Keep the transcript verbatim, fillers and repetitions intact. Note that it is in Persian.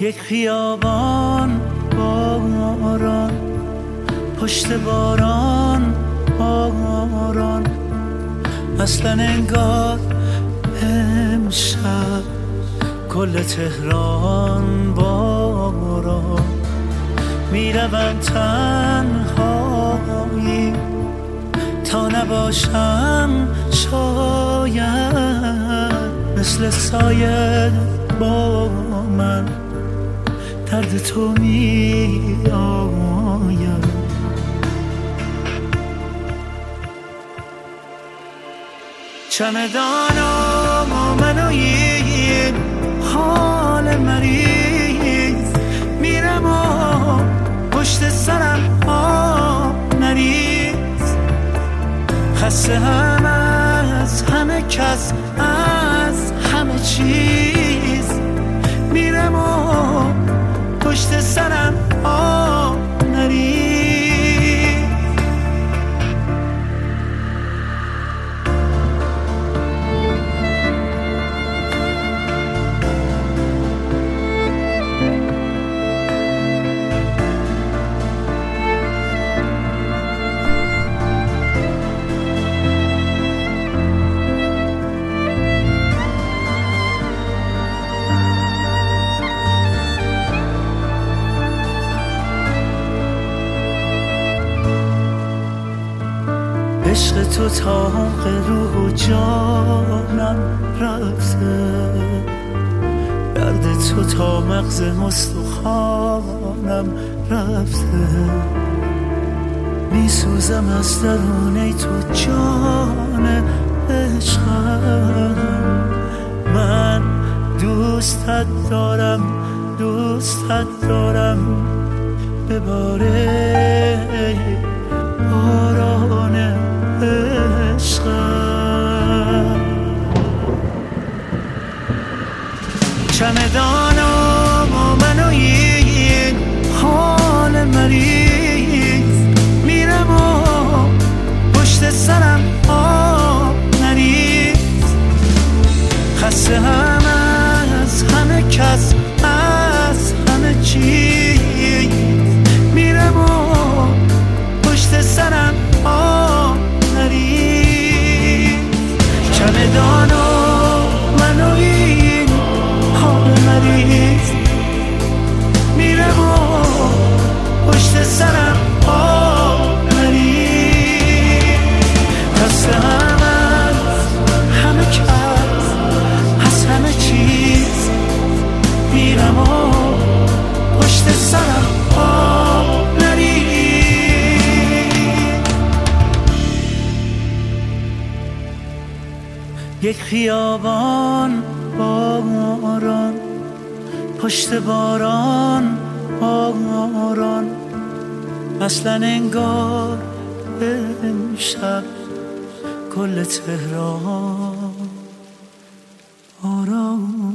یک خیابان باران، پشت باران باران، اصلا انگار امشب کل تهران باران. میروم تنهایی تا نباشم شاید، مثل سایه با من درد تو می آید. چمدانم و من و این حال مریض، میرم و پشت سرم آب نریز، خسته هم از همه کس، از همه چیز، میرم و پشت سرم آب نریز. عشق تو طاق روح و جانم رفته، درد تو تا مغز مستخوانم رفته، میسوزم از درونه تو جان عشقم. من دوستت دارم، دوستت دارم، بباره باران عشقم. چمدانم و من و این حال مریض، میرم و پشت سرم آب نریز، خسته هم از همه کس، از همه چیز، میرم و پشت سرم آب نریز. چمدانو منو این حال مریض، میرم و پشت سرم آب نریز، خسته هم از همه کس، از همه چیز، میرم و پشت سرم آب نریز. یک خیابان باران، پشت باران باران، اصلا انگار امشب کل تهران باران.